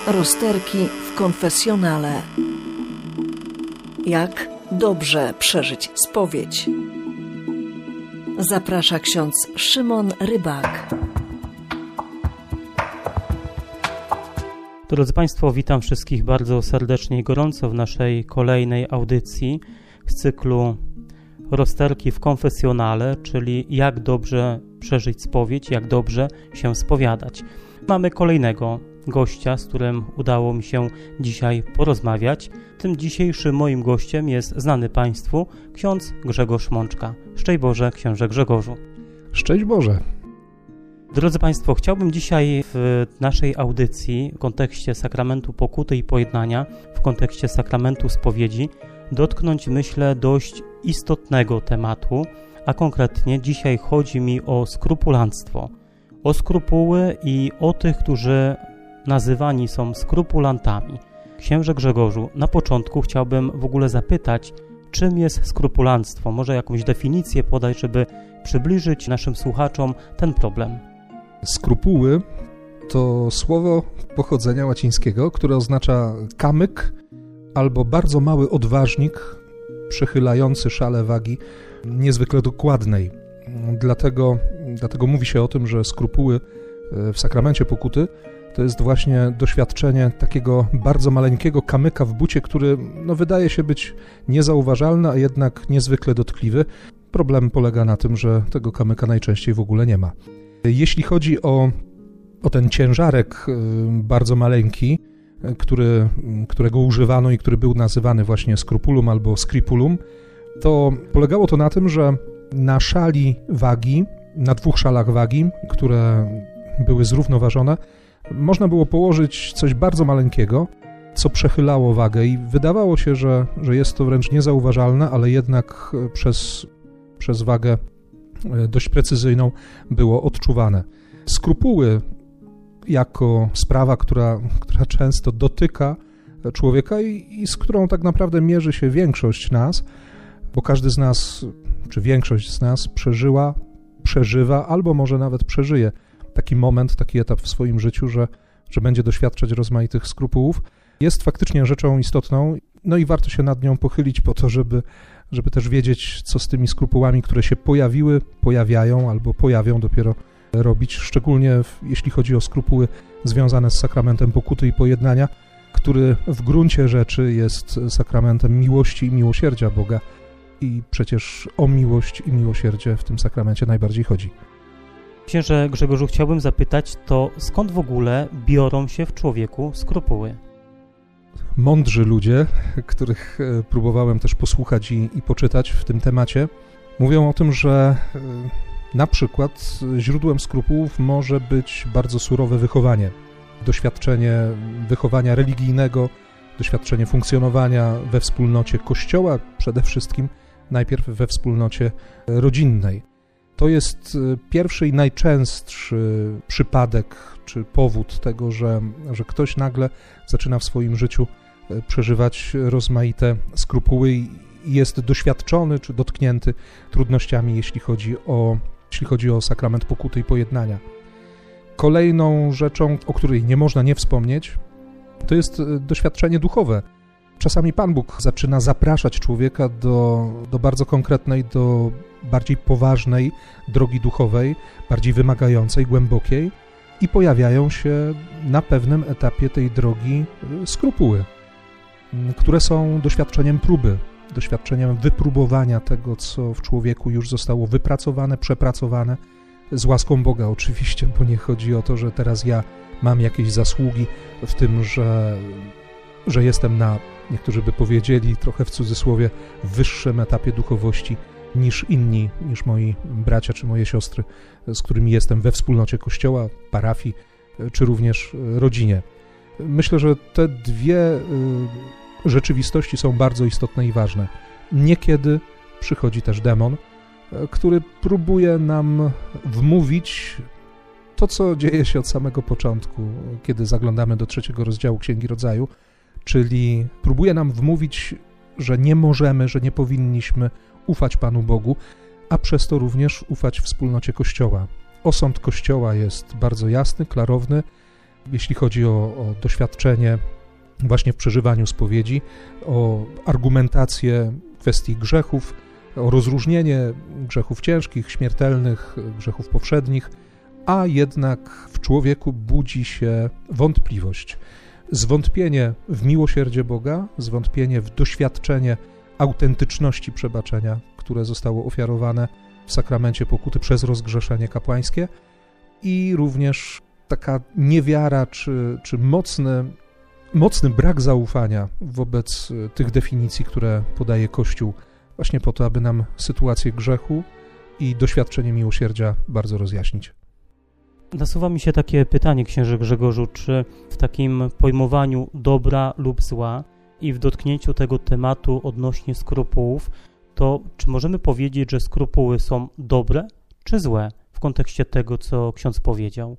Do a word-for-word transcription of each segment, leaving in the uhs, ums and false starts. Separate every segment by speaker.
Speaker 1: Rozterki w konfesjonale. Jak dobrze przeżyć spowiedź? Zaprasza ksiądz Szymon Rybak.
Speaker 2: Drodzy Państwo, witam wszystkich bardzo serdecznie i gorąco w naszej kolejnej audycji z cyklu Rozterki w konfesjonale, czyli jak dobrze przeżyć spowiedź, jak dobrze się spowiadać. Mamy kolejnego gościa, z którym udało mi się dzisiaj porozmawiać. Tym dzisiejszym moim gościem jest znany Państwu ksiądz Grzegorz Mączka. Szczęść Boże, księże Grzegorzu.
Speaker 3: Szczęść Boże.
Speaker 2: Drodzy Państwo, chciałbym dzisiaj w naszej audycji w kontekście sakramentu pokuty i pojednania, w kontekście sakramentu spowiedzi dotknąć, myślę, dość istotnego tematu, a konkretnie dzisiaj chodzi mi o skrupulanstwo, o skrupuły i o tych, którzy nazywani są skrupulantami. Księże Grzegorzu, na początku chciałbym w ogóle zapytać, czym jest skrupulanstwo? Może jakąś definicję podać, żeby przybliżyć naszym słuchaczom ten problem.
Speaker 3: Skrupuły to słowo pochodzenia łacińskiego, które oznacza kamyk albo bardzo mały odważnik przechylający szale wagi niezwykle dokładnej. Dlatego, dlatego mówi się o tym, że skrupuły w sakramencie pokuty to jest właśnie doświadczenie takiego bardzo maleńkiego kamyka w bucie, który no, wydaje się być niezauważalny, a jednak niezwykle dotkliwy. Problem polega na tym, że tego kamyka najczęściej w ogóle nie ma. Jeśli chodzi o, o ten ciężarek bardzo maleńki, który, którego używano i który był nazywany właśnie skrupulum albo scripulum, to polegało to na tym, że na szali wagi, na dwóch szalach wagi, które były zrównoważone, można było położyć coś bardzo maleńkiego, co przechylało wagę i wydawało się, że, że jest to wręcz niezauważalne, ale jednak przez, przez wagę dość precyzyjną było odczuwane. Skrupuły jako sprawa, która, która często dotyka człowieka i, i z którą tak naprawdę mierzy się większość nas, bo każdy z nas, czy większość z nas przeżyła, przeżywa albo może nawet przeżyje taki moment, taki etap w swoim życiu, że, że będzie doświadczać rozmaitych skrupułów, jest faktycznie rzeczą istotną, no i warto się nad nią pochylić po to, żeby, żeby też wiedzieć, co z tymi skrupułami, które się pojawiły, pojawiają albo pojawią dopiero robić, szczególnie w, jeśli chodzi o skrupuły związane z sakramentem pokuty i pojednania, który w gruncie rzeczy jest sakramentem miłości i miłosierdzia Boga i przecież o miłość i miłosierdzie w tym sakramencie najbardziej chodzi.
Speaker 2: Księże Grzegorzu, chciałbym zapytać, to skąd w ogóle biorą się w człowieku skrupuły?
Speaker 3: Mądrzy ludzie, których próbowałem też posłuchać i, i poczytać w tym temacie, mówią o tym, że na przykład źródłem skrupułów może być bardzo surowe wychowanie, doświadczenie wychowania religijnego, doświadczenie funkcjonowania we wspólnocie Kościoła, przede wszystkim najpierw we wspólnocie rodzinnej. To jest pierwszy i najczęstszy przypadek czy powód tego, że, że ktoś nagle zaczyna w swoim życiu przeżywać rozmaite skrupuły i jest doświadczony czy dotknięty trudnościami, jeśli chodzi o, jeśli chodzi o sakrament pokuty i pojednania. Kolejną rzeczą, o której nie można nie wspomnieć, to jest doświadczenie duchowe. Czasami Pan Bóg zaczyna zapraszać człowieka do, do bardzo konkretnej, do bardziej poważnej drogi duchowej, bardziej wymagającej, głębokiej i pojawiają się na pewnym etapie tej drogi skrupuły, które są doświadczeniem próby, doświadczeniem wypróbowania tego, co w człowieku już zostało wypracowane, przepracowane, z łaską Boga oczywiście, bo nie chodzi o to, że teraz ja mam jakieś zasługi w tym, że, że jestem na, niektórzy by powiedzieli, trochę w cudzysłowie, wyższym etapie duchowości niż inni, niż moi bracia czy moje siostry, z którymi jestem we wspólnocie Kościoła, parafii, czy również rodzinie. Myślę, że te dwie rzeczywistości są bardzo istotne i ważne. Niekiedy przychodzi też demon, który próbuje nam wmówić to, co dzieje się od samego początku, kiedy zaglądamy do trzeciego rozdziału Księgi Rodzaju, czyli próbuje nam wmówić, że nie możemy, że nie powinniśmy ufać Panu Bogu, a przez to również ufać wspólnocie Kościoła. Osąd Kościoła jest bardzo jasny, klarowny. jeśli chodzi o, o doświadczenie właśnie w przeżywaniu spowiedzi, o argumentację kwestii grzechów, o rozróżnienie grzechów ciężkich, śmiertelnych, grzechów powszednich, a jednak w człowieku budzi się wątpliwość. Zwątpienie w miłosierdzie Boga, zwątpienie w doświadczenie autentyczności przebaczenia, które zostało ofiarowane w sakramencie pokuty przez rozgrzeszenie kapłańskie, i również taka niewiara czy, czy mocny, mocny brak zaufania wobec tych definicji, które podaje Kościół, właśnie po to, aby nam sytuację grzechu i doświadczenie miłosierdzia bardzo rozjaśnić.
Speaker 2: Nasuwa mi się takie pytanie, księże Grzegorzu, czy w takim pojmowaniu dobra lub zła i w dotknięciu tego tematu odnośnie skrupułów, to czy możemy powiedzieć, że skrupuły są dobre czy złe w kontekście tego, co ksiądz powiedział?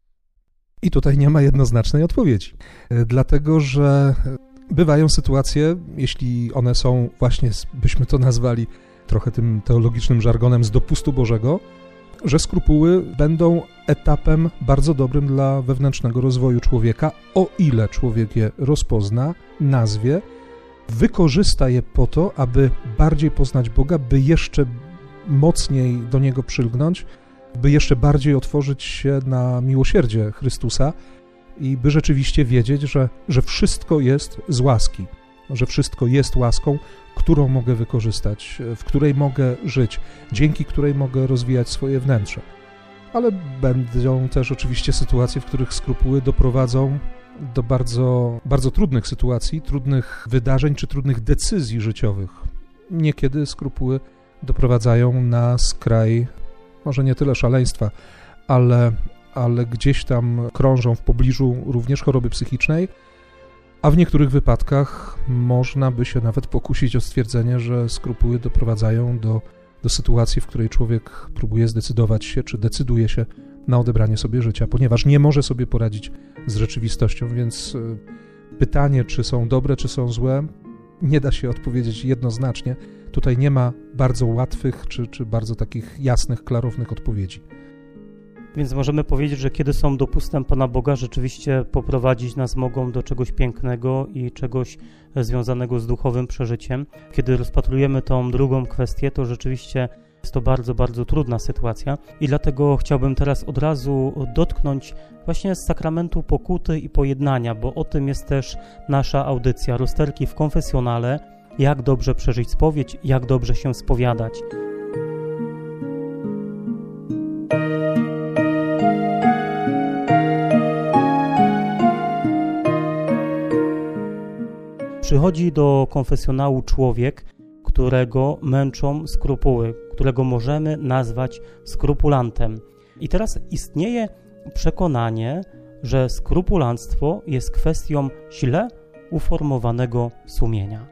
Speaker 3: I tutaj nie ma jednoznacznej odpowiedzi, dlatego że bywają sytuacje, jeśli one są właśnie, byśmy to nazwali trochę tym teologicznym żargonem, z dopustu Bożego, że skrupuły będą etapem bardzo dobrym dla wewnętrznego rozwoju człowieka, o ile człowiek je rozpozna, nazwie, wykorzysta je po to, aby bardziej poznać Boga, by jeszcze mocniej do Niego przylgnąć, by jeszcze bardziej otworzyć się na miłosierdzie Chrystusa i by rzeczywiście wiedzieć, że, że wszystko jest z łaski, że wszystko jest łaską, którą mogę wykorzystać, w której mogę żyć, dzięki której mogę rozwijać swoje wnętrze. Ale będą też oczywiście sytuacje, w których skrupuły doprowadzą do bardzo, bardzo trudnych sytuacji, trudnych wydarzeń czy trudnych decyzji życiowych. Niekiedy skrupuły doprowadzają na skraj, może nie tyle szaleństwa, ale, ale gdzieś tam krążą w pobliżu również choroby psychicznej, a w niektórych wypadkach można by się nawet pokusić o stwierdzenie, że skrupuły doprowadzają do, do sytuacji, w której człowiek próbuje zdecydować się, czy decyduje się na odebranie sobie życia, ponieważ nie może sobie poradzić z rzeczywistością, więc pytanie, czy są dobre, czy są złe, nie da się odpowiedzieć jednoznacznie. Tutaj nie ma bardzo łatwych, czy, czy bardzo takich jasnych, klarownych odpowiedzi.
Speaker 2: Więc możemy powiedzieć, że kiedy są dopustem Pana Boga, rzeczywiście poprowadzić nas mogą do czegoś pięknego i czegoś związanego z duchowym przeżyciem. Kiedy rozpatrujemy tą drugą kwestię, to rzeczywiście jest to bardzo, bardzo trudna sytuacja i dlatego chciałbym teraz od razu dotknąć właśnie z sakramentu pokuty i pojednania, bo o tym jest też nasza audycja Rozterki w konfesjonale, jak dobrze przeżyć spowiedź, jak dobrze się spowiadać. Przychodzi do konfesjonału człowiek, którego męczą skrupuły, którego możemy nazwać skrupulantem. I teraz istnieje przekonanie, że skrupulanstwo jest kwestią źle uformowanego sumienia.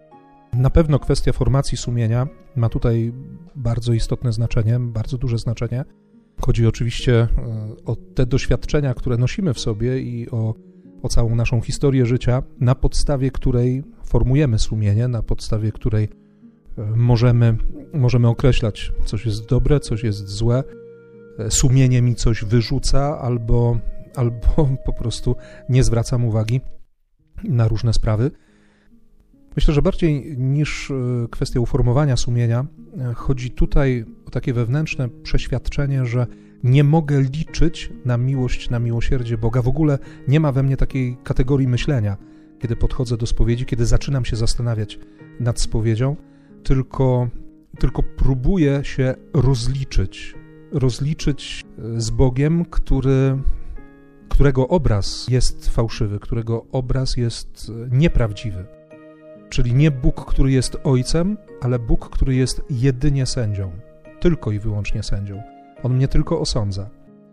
Speaker 3: Na pewno kwestia formacji sumienia ma tutaj bardzo istotne znaczenie, bardzo duże znaczenie. Chodzi oczywiście o te doświadczenia, które nosimy w sobie i o, o całą naszą historię życia, na podstawie której formujemy sumienie, na podstawie której możemy, możemy określać, coś jest dobre, coś jest złe, sumienie mi coś wyrzuca albo, albo po prostu nie zwracam uwagi na różne sprawy. Myślę, że bardziej niż kwestia uformowania sumienia, chodzi tutaj o takie wewnętrzne przeświadczenie, że nie mogę liczyć na miłość, na miłosierdzie Boga. W ogóle nie ma we mnie takiej kategorii myślenia, kiedy podchodzę do spowiedzi, kiedy zaczynam się zastanawiać nad spowiedzią, tylko, tylko próbuję się rozliczyć. Rozliczyć z Bogiem, który, którego obraz jest fałszywy, którego obraz jest nieprawdziwy. Czyli nie Bóg, który jest Ojcem, ale Bóg, który jest jedynie sędzią. Tylko i wyłącznie sędzią. On mnie tylko osądza.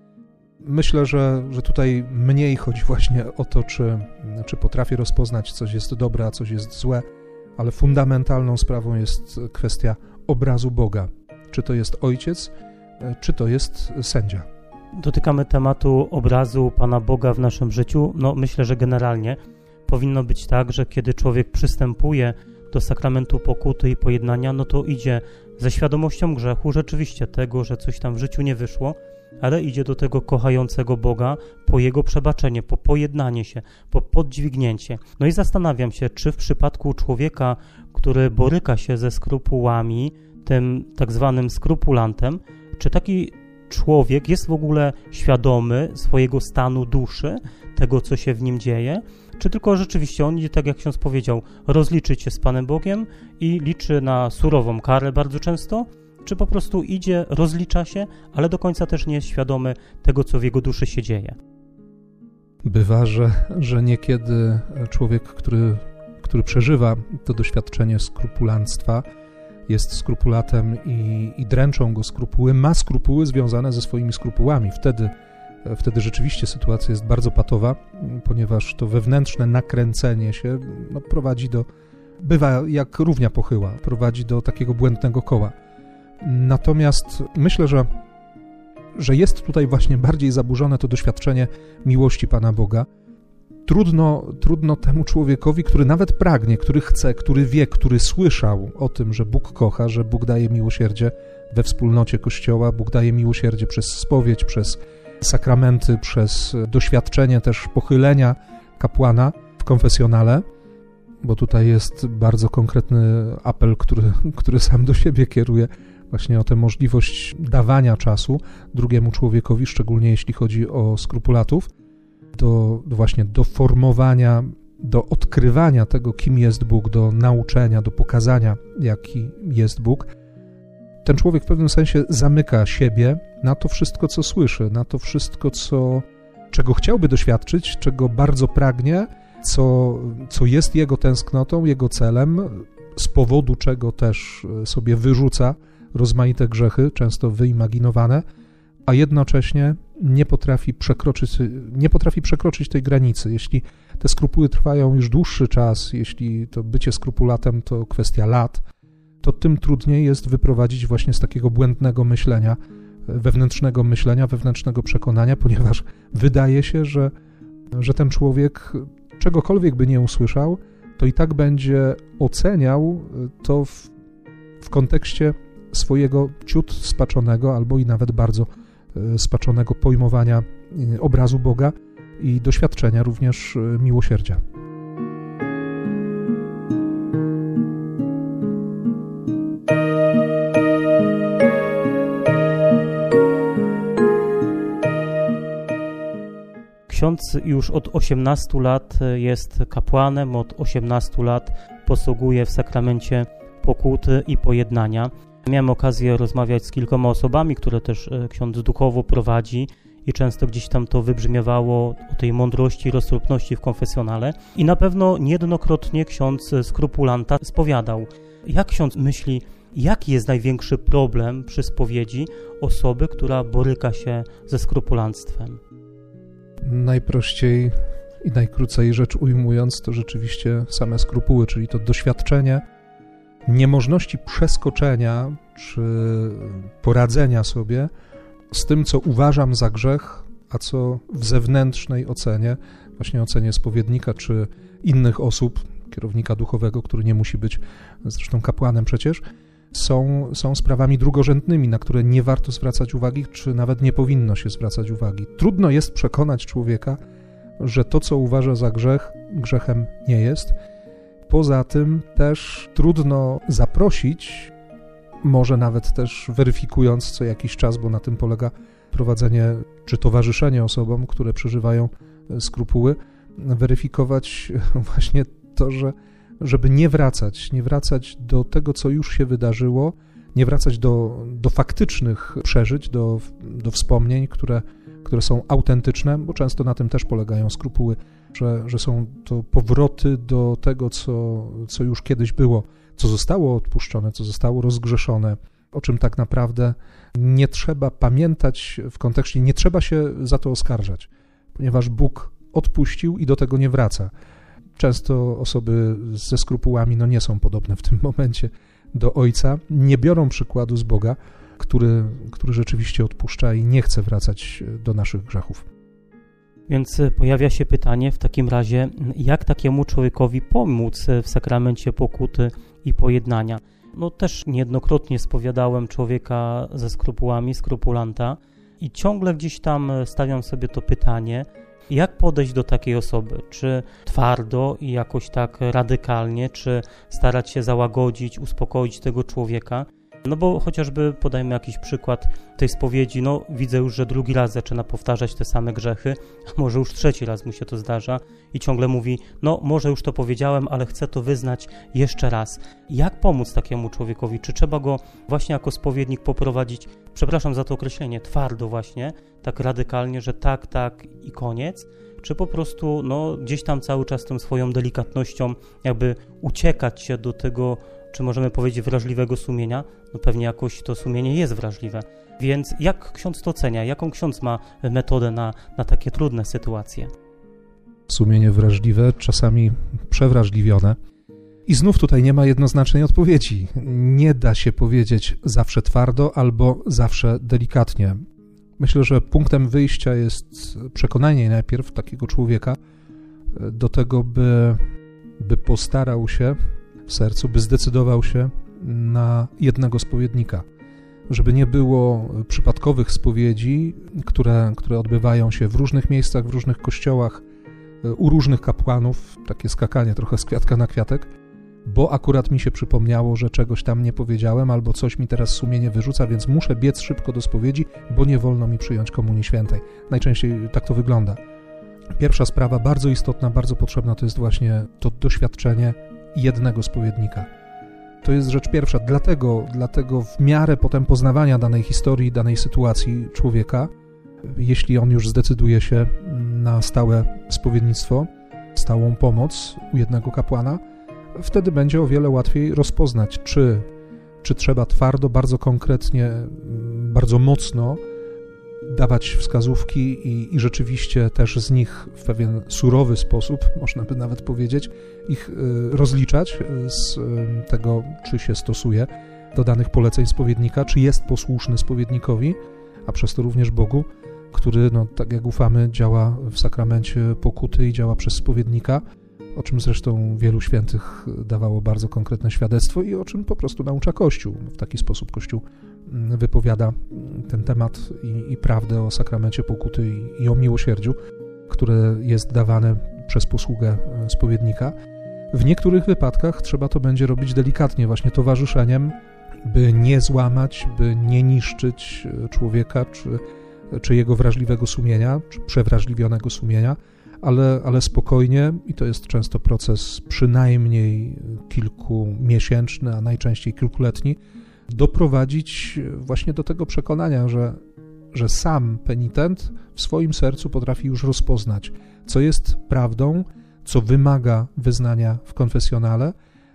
Speaker 3: Myślę, że, że tutaj mniej chodzi właśnie o to, czy, czy potrafię rozpoznać, coś jest dobre, a coś jest złe, ale fundamentalną sprawą jest kwestia obrazu Boga. Czy to jest Ojciec, czy to jest sędzia.
Speaker 2: Dotykamy tematu obrazu Pana Boga w naszym życiu. No, myślę, że generalnie powinno być tak, że kiedy człowiek przystępuje do sakramentu pokuty i pojednania, no to idzie ze świadomością grzechu, rzeczywiście tego, że coś tam w życiu nie wyszło, ale idzie do tego kochającego Boga po Jego przebaczenie, po pojednanie się, po poddźwignięcie. No i zastanawiam się, czy w przypadku człowieka, który boryka się ze skrupułami, tym tak zwanym skrupulantem, czy taki człowiek jest w ogóle świadomy swojego stanu duszy, tego, co się w nim dzieje, czy tylko rzeczywiście on idzie, tak jak ksiądz powiedział, rozliczyć się z Panem Bogiem i liczy na surową karę bardzo często, czy po prostu idzie, rozlicza się, ale do końca też nie jest świadomy tego, co w jego duszy się dzieje.
Speaker 3: Bywa, że, że niekiedy człowiek, który, który przeżywa to doświadczenie skrupulanstwa, jest skrupulatem i, i dręczą go skrupuły, ma skrupuły związane ze swoimi skrupułami. Wtedy, wtedy rzeczywiście sytuacja jest bardzo patowa, ponieważ to wewnętrzne nakręcenie się no, prowadzi do, bywa jak równia pochyła, prowadzi do takiego błędnego koła. Natomiast myślę, że, że jest tutaj właśnie bardziej zaburzone to doświadczenie miłości Pana Boga. Trudno, trudno temu człowiekowi, który nawet pragnie, który chce, który wie, który słyszał o tym, że Bóg kocha, że Bóg daje miłosierdzie we wspólnocie Kościoła, Bóg daje miłosierdzie przez spowiedź, przez sakramenty, przez doświadczenie też pochylenia kapłana w konfesjonale, bo tutaj jest bardzo konkretny apel, który, który sam do siebie kieruje, właśnie o tę możliwość dawania czasu drugiemu człowiekowi, szczególnie jeśli chodzi o skrupulatów, do, do właśnie do formowania, do odkrywania tego, kim jest Bóg, do nauczenia, do pokazania, jaki jest Bóg. Ten człowiek w pewnym sensie zamyka siebie na to wszystko, co słyszy, na to wszystko, co, czego chciałby doświadczyć, czego bardzo pragnie, co, co jest jego tęsknotą, jego celem, z powodu czego też sobie wyrzuca rozmaite grzechy, często wyimaginowane, a jednocześnie nie potrafi przekroczyć, nie potrafi przekroczyć tej granicy. Jeśli te skrupuły trwają już dłuższy czas, jeśli to bycie skrupulatem to kwestia lat, to tym trudniej jest wyprowadzić właśnie z takiego błędnego myślenia, wewnętrznego myślenia, wewnętrznego przekonania, ponieważ wydaje się, że, że ten człowiek czegokolwiek by nie usłyszał, to i tak będzie oceniał to w, w kontekście swojego ciut spaczonego albo i nawet bardzo spaczonego pojmowania obrazu Boga i doświadczenia również miłosierdzia.
Speaker 2: Ksiądz już od osiemnastu lat jest kapłanem, od osiemnastu lat posługuje w sakramencie pokuty i pojednania. Miałem okazję rozmawiać z kilkoma osobami, które też ksiądz duchowo prowadzi i często gdzieś tam to wybrzmiewało o tej mądrości i roztropności w konfesjonale. I na pewno niejednokrotnie ksiądz skrupulanta spowiadał. Jak ksiądz myśli, jaki jest największy problem przy spowiedzi osoby, która boryka się ze skrupulanstwem?
Speaker 3: Najprościej i najkrócej rzecz ujmując, to rzeczywiście same skrupuły, czyli to doświadczenie niemożności przeskoczenia czy poradzenia sobie z tym, co uważam za grzech, a co w zewnętrznej ocenie, właśnie ocenie spowiednika czy innych osób, kierownika duchowego, który nie musi być zresztą kapłanem przecież, są, są sprawami drugorzędnymi, na które nie warto zwracać uwagi, czy nawet nie powinno się zwracać uwagi. Trudno jest przekonać człowieka, że to, co uważa za grzech, grzechem nie jest. Poza tym też trudno zaprosić, może nawet też weryfikując co jakiś czas, bo na tym polega prowadzenie czy towarzyszenie osobom, które przeżywają skrupuły, weryfikować właśnie to, że żeby nie wracać, nie wracać do tego, co już się wydarzyło, nie wracać do, do faktycznych przeżyć, do, do wspomnień, które, które są autentyczne, bo często na tym też polegają skrupuły, że, że są to powroty do tego, co, co już kiedyś było, co zostało odpuszczone, co zostało rozgrzeszone, o czym tak naprawdę nie trzeba pamiętać w kontekście, nie trzeba się za to oskarżać, ponieważ Bóg odpuścił i do tego nie wraca. Często osoby ze skrupułami no nie są podobne w tym momencie do Ojca, nie biorą przykładu z Boga, który, który rzeczywiście odpuszcza i nie chce wracać do naszych grzechów.
Speaker 2: Więc pojawia się pytanie w takim razie, jak takiemu człowiekowi pomóc w sakramencie pokuty i pojednania? No też niejednokrotnie spowiadałem człowieka ze skrupułami, skrupulanta I ciągle gdzieś tam stawiam sobie to pytanie, jak podejść do takiej osoby? Czy twardo i jakoś tak radykalnie, czy starać się załagodzić, uspokoić tego człowieka? No bo chociażby podajmy jakiś przykład tej spowiedzi, no widzę już, że drugi raz zaczyna powtarzać te same grzechy, a może już trzeci raz mu się to zdarza i ciągle mówi, no może już to powiedziałem, ale chcę to wyznać jeszcze raz. Jak pomóc takiemu człowiekowi? Czy trzeba go właśnie jako spowiednik poprowadzić, przepraszam za to określenie, twardo właśnie, tak radykalnie, że tak, tak i koniec? Czy po prostu no, gdzieś tam cały czas tą swoją delikatnością jakby uciekać się do tego, czy możemy powiedzieć wrażliwego sumienia? No pewnie jakoś to sumienie jest wrażliwe. Więc jak ksiądz to ocenia? Jaką ksiądz ma metodę na, na takie trudne sytuacje?
Speaker 3: Sumienie wrażliwe, czasami przewrażliwione. I znów tutaj nie ma jednoznacznej odpowiedzi. Nie da się powiedzieć zawsze twardo albo zawsze delikatnie. Myślę, że punktem wyjścia jest przekonanie najpierw takiego człowieka do tego, by, by postarał się w sercu, by zdecydował się na jednego spowiednika. Żeby nie było przypadkowych spowiedzi, które, które odbywają się w różnych miejscach, w różnych kościołach, u różnych kapłanów, takie skakanie trochę z kwiatka na kwiatek, bo akurat mi się przypomniało, że czegoś tam nie powiedziałem, albo coś mi teraz sumienie wyrzuca, więc muszę biec szybko do spowiedzi, bo nie wolno mi przyjąć Komunii Świętej. Najczęściej tak to wygląda. Pierwsza sprawa, bardzo istotna, bardzo potrzebna, to jest właśnie to doświadczenie jednego spowiednika. To jest rzecz pierwsza, dlatego, dlatego w miarę potem poznawania danej historii, danej sytuacji człowieka, jeśli on już zdecyduje się na stałe spowiednictwo, stałą pomoc u jednego kapłana, wtedy będzie o wiele łatwiej rozpoznać, czy, czy trzeba twardo, bardzo konkretnie, bardzo mocno dawać wskazówki i, i rzeczywiście też z nich w pewien surowy sposób, można by nawet powiedzieć, ich rozliczać z tego, czy się stosuje do danych poleceń spowiednika, czy jest posłuszny spowiednikowi, a przez to również Bogu, który, no, tak jak ufamy, działa w sakramencie pokuty i działa przez spowiednika, o czym zresztą wielu świętych dawało bardzo konkretne świadectwo i o czym po prostu naucza Kościół. W taki sposób Kościół wypowiada ten temat i, i prawdę o sakramencie pokuty i, i o miłosierdziu, które jest dawane przez posługę spowiednika. W niektórych wypadkach trzeba to będzie robić delikatnie, właśnie towarzyszeniem, by nie złamać, by nie niszczyć człowieka, czy, czy jego wrażliwego sumienia, czy przewrażliwionego sumienia, ale, ale spokojnie, i to jest często proces przynajmniej kilkumiesięczny, a najczęściej kilkuletni, doprowadzić właśnie do tego przekonania, że, że sam penitent w swoim sercu potrafi już rozpoznać, co jest prawdą, co wymaga wyznania w konfesjonale,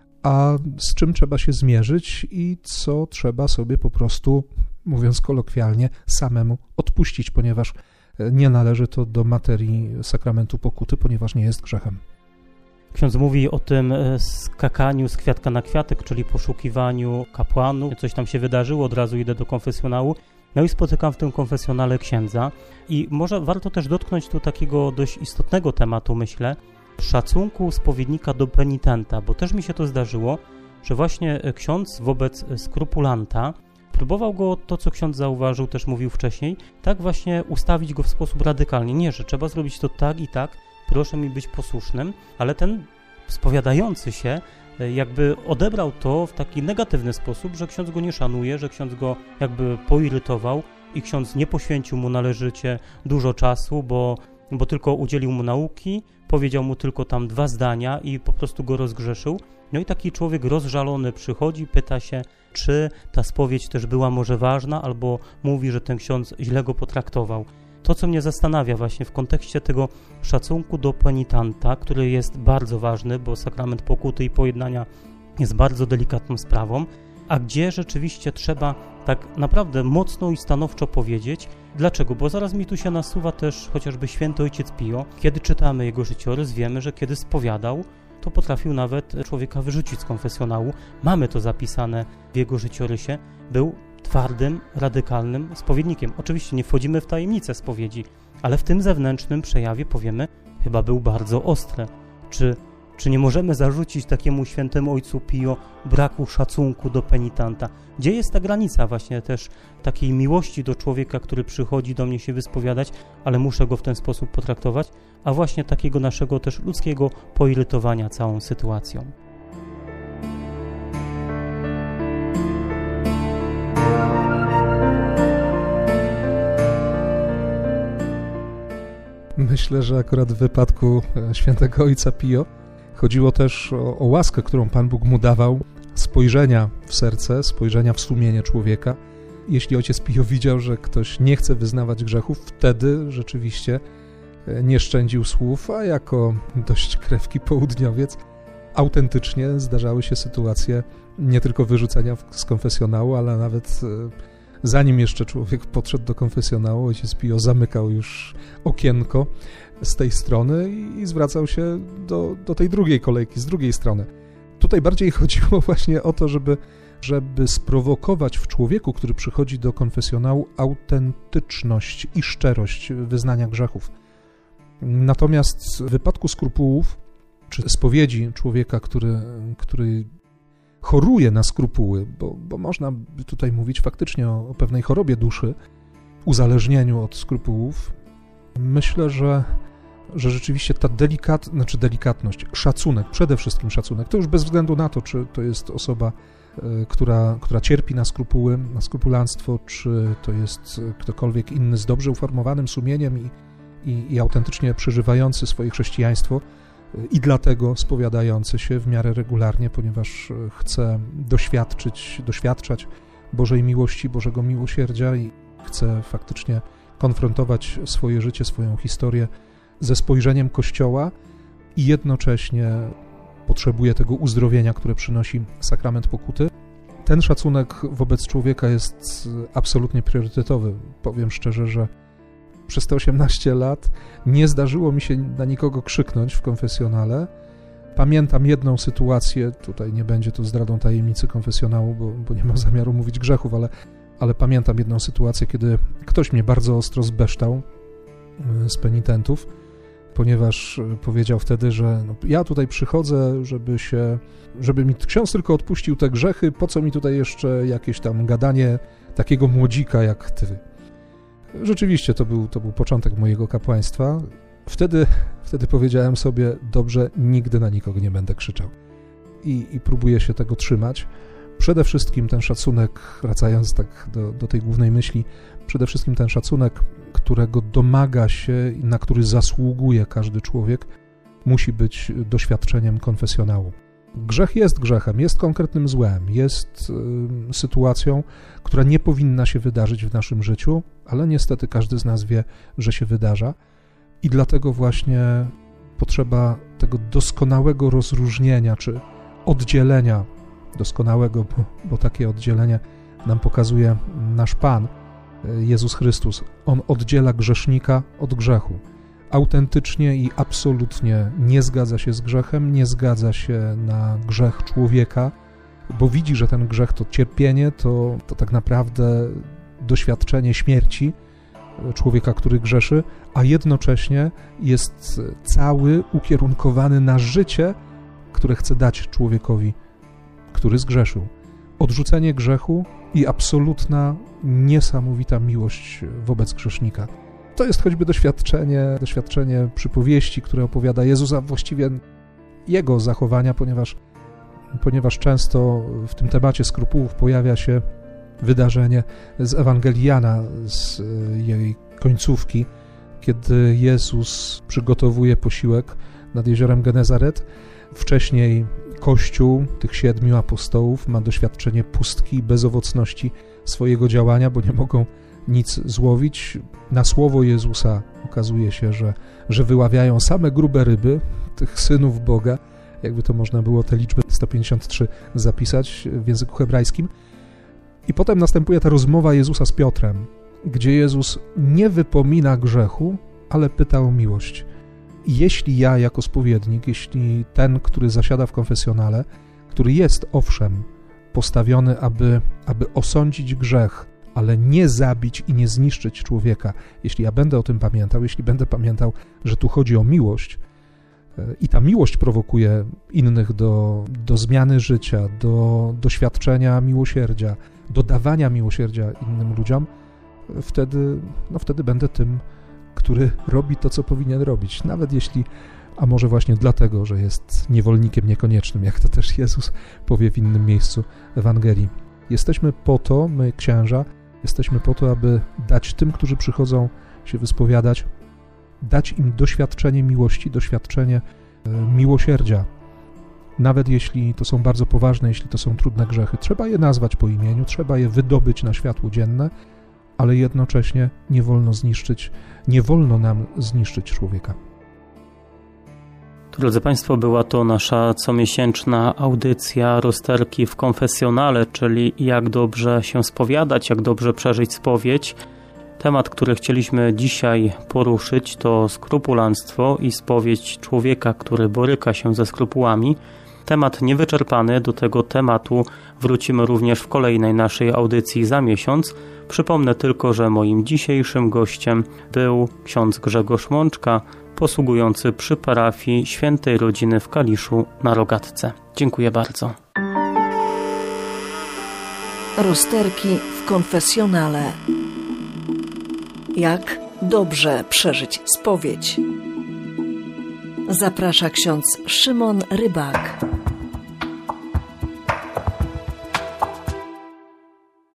Speaker 3: a z czym trzeba się zmierzyć i co trzeba sobie po prostu, mówiąc kolokwialnie, samemu odpuścić, ponieważ nie należy to do materii sakramentu pokuty, ponieważ nie jest grzechem.
Speaker 2: Ksiądz mówi o tym skakaniu z kwiatka na kwiatek, czyli poszukiwaniu kapłanów. Coś tam się wydarzyło, od razu idę do konfesjonału. No i spotykam w tym konfesjonale księdza. I może warto też dotknąć tu takiego dość istotnego tematu, myślę, szacunku spowiednika do penitenta, bo też mi się to zdarzyło, że właśnie ksiądz wobec skrupulanta próbował go, to co ksiądz zauważył, też mówił wcześniej, tak właśnie ustawić go w sposób radykalny. Nie, że trzeba zrobić to tak i tak, proszę mi być posłusznym, ale ten spowiadający się jakby odebrał to w taki negatywny sposób, że ksiądz go nie szanuje, że ksiądz go jakby poirytował i ksiądz nie poświęcił mu należycie dużo czasu, bo, bo tylko udzielił mu nauki, powiedział mu tylko tam dwa zdania i po prostu go rozgrzeszył. No i taki człowiek rozżalony przychodzi, pyta się, czy ta spowiedź też była może ważna, albo mówi, że ten ksiądz źle go potraktował. To, co mnie zastanawia właśnie w kontekście tego szacunku do penitenta, który jest bardzo ważny, bo sakrament pokuty i pojednania jest bardzo delikatną sprawą, a gdzie rzeczywiście trzeba tak naprawdę mocno i stanowczo powiedzieć. Dlaczego? Bo zaraz mi tu się nasuwa też chociażby święty ojciec Pio. Kiedy czytamy jego życiorys, wiemy, że kiedy spowiadał, to potrafił nawet człowieka wyrzucić z konfesjonału. Mamy to zapisane w jego życiorysie. Był twardym, radykalnym spowiednikiem. Oczywiście nie wchodzimy w tajemnicę spowiedzi, ale w tym zewnętrznym przejawie powiemy, chyba był bardzo ostry. Czy, Czy nie możemy zarzucić takiemu świętemu ojcu Pio braku szacunku do penitenta? Gdzie jest ta granica właśnie też takiej miłości do człowieka, który przychodzi do mnie się wyspowiadać, ale muszę go w ten sposób potraktować, a właśnie takiego naszego też ludzkiego poirytowania całą sytuacją?
Speaker 3: Myślę, że akurat w wypadku świętego ojca Pio chodziło też o, o łaskę, którą Pan Bóg mu dawał, spojrzenia w serce, spojrzenia w sumienie człowieka. Jeśli ojciec Pio widział, że ktoś nie chce wyznawać grzechów, wtedy rzeczywiście nie szczędził słów, a jako dość krewki południowiec autentycznie zdarzały się sytuacje nie tylko wyrzucenia z konfesjonału, ale nawet zanim jeszcze człowiek podszedł do konfesjonału, ojciec Pio zamykał już okienko z tej strony i zwracał się do, do tej drugiej kolejki, z drugiej strony. Tutaj bardziej chodziło właśnie o to, żeby, żeby sprowokować w człowieku, który przychodzi do konfesjonału, autentyczność i szczerość wyznania grzechów. Natomiast w wypadku skrupułów, czy spowiedzi człowieka, który, który choruje na skrupuły, bo, bo można by tutaj mówić faktycznie o, o pewnej chorobie duszy, uzależnieniu od skrupułów, myślę, że, że rzeczywiście ta delikat, znaczy delikatność, szacunek, przede wszystkim szacunek, to już bez względu na to, czy to jest osoba, y, która, która cierpi na skrupuły, na skrupulanstwo, czy to jest ktokolwiek inny z dobrze uformowanym sumieniem i, i, i autentycznie przeżywający swoje chrześcijaństwo, i dlatego spowiadający się w miarę regularnie, ponieważ chce doświadczyć, doświadczać Bożej miłości, Bożego miłosierdzia i chce faktycznie konfrontować swoje życie, swoją historię ze spojrzeniem Kościoła i jednocześnie potrzebuje tego uzdrowienia, które przynosi sakrament pokuty. Ten szacunek wobec człowieka jest absolutnie priorytetowy. Powiem szczerze, że przez te osiemnaście lat nie zdarzyło mi się na nikogo krzyknąć w konfesjonale. Pamiętam jedną sytuację, tutaj nie będzie to zdradą tajemnicy konfesjonału, bo, bo nie mam zamiaru mówić grzechów, ale, ale pamiętam jedną sytuację, kiedy ktoś mnie bardzo ostro zbeształ z penitentów, ponieważ powiedział wtedy, że no, ja tutaj przychodzę, żeby się, żeby mi ksiądz tylko odpuścił te grzechy, po co mi tutaj jeszcze jakieś tam gadanie takiego młodzika jak ty. Rzeczywiście to był, to był początek mojego kapłaństwa. Wtedy, wtedy powiedziałem sobie, dobrze, nigdy na nikogo nie będę krzyczał. I, i próbuję się tego trzymać. Przede wszystkim ten szacunek, wracając tak do, do tej głównej myśli, przede wszystkim ten szacunek, którego domaga się i na który zasługuje każdy człowiek, musi być doświadczeniem konfesjonału. Grzech jest grzechem, jest konkretnym złem, jest y, sytuacją, która nie powinna się wydarzyć w naszym życiu, ale niestety każdy z nas wie, że się wydarza i dlatego właśnie potrzeba tego doskonałego rozróżnienia, czy oddzielenia doskonałego, bo, bo takie oddzielenie nam pokazuje nasz Pan, Jezus Chrystus. On oddziela grzesznika od grzechu. Autentycznie i absolutnie nie zgadza się z grzechem, nie zgadza się na grzech człowieka, bo widzi, że ten grzech to cierpienie, to, to tak naprawdę doświadczenie śmierci człowieka, który grzeszy, a jednocześnie jest cały ukierunkowany na życie, które chce dać człowiekowi, który zgrzeszył. Odrzucenie grzechu i absolutna, niesamowita miłość wobec grzesznika. To jest choćby doświadczenie, doświadczenie przypowieści, które opowiada Jezus, a właściwie Jego zachowania, ponieważ, ponieważ często w tym temacie skrupułów pojawia się wydarzenie z Ewangelii Jana, z jej końcówki, kiedy Jezus przygotowuje posiłek nad jeziorem Genezaret. Wcześniej Kościół tych siedmiu apostołów ma doświadczenie pustki i bezowocności swojego działania, bo nie mogą nic złowić. Na słowo Jezusa okazuje się, że, że wyławiają same grube ryby, tych synów Boga, jakby to można było tę liczbę sto pięćdziesiąt trzy zapisać w języku hebrajskim. I potem następuje ta rozmowa Jezusa z Piotrem, gdzie Jezus nie wypomina grzechu, ale pyta o miłość. I jeśli ja jako spowiednik, jeśli ten, który zasiada w konfesjonale, który jest owszem postawiony, aby, aby osądzić grzech, ale nie zabić i nie zniszczyć człowieka, jeśli ja będę o tym pamiętał, jeśli będę pamiętał, że tu chodzi o miłość, i ta miłość prowokuje innych do, do zmiany życia, do doświadczenia miłosierdzia, do dawania miłosierdzia innym ludziom, wtedy, no wtedy będę tym, który robi to, co powinien robić. Nawet jeśli, a może właśnie dlatego, że jest niewolnikiem niekoniecznym, jak to też Jezus powie w innym miejscu Ewangelii. Jesteśmy po to, my księża, jesteśmy po to, aby dać tym, którzy przychodzą się wyspowiadać, dać im doświadczenie miłości, doświadczenie e, miłosierdzia. Nawet jeśli to są bardzo poważne, jeśli to są trudne grzechy, trzeba je nazwać po imieniu, trzeba je wydobyć na światło dzienne, ale jednocześnie nie wolno zniszczyć, nie wolno nam zniszczyć człowieka.
Speaker 2: Drodzy Państwo, była to nasza comiesięczna audycja Rozterki w konfesjonale, czyli jak dobrze się spowiadać, jak dobrze przeżyć spowiedź. Temat, który chcieliśmy dzisiaj poruszyć, to skrupulanstwo i spowiedź człowieka, który boryka się ze skrupułami. Temat niewyczerpany, do tego tematu wrócimy również w kolejnej naszej audycji za miesiąc. Przypomnę tylko, że moim dzisiejszym gościem był ksiądz Grzegorz Mączka, posługujący przy parafii Świętej Rodziny w Kaliszu na Rogatce. Dziękuję bardzo.
Speaker 1: Rozterki w konfesjonale. Jak dobrze przeżyć spowiedź? Zaprasza ksiądz Szymon Rybak.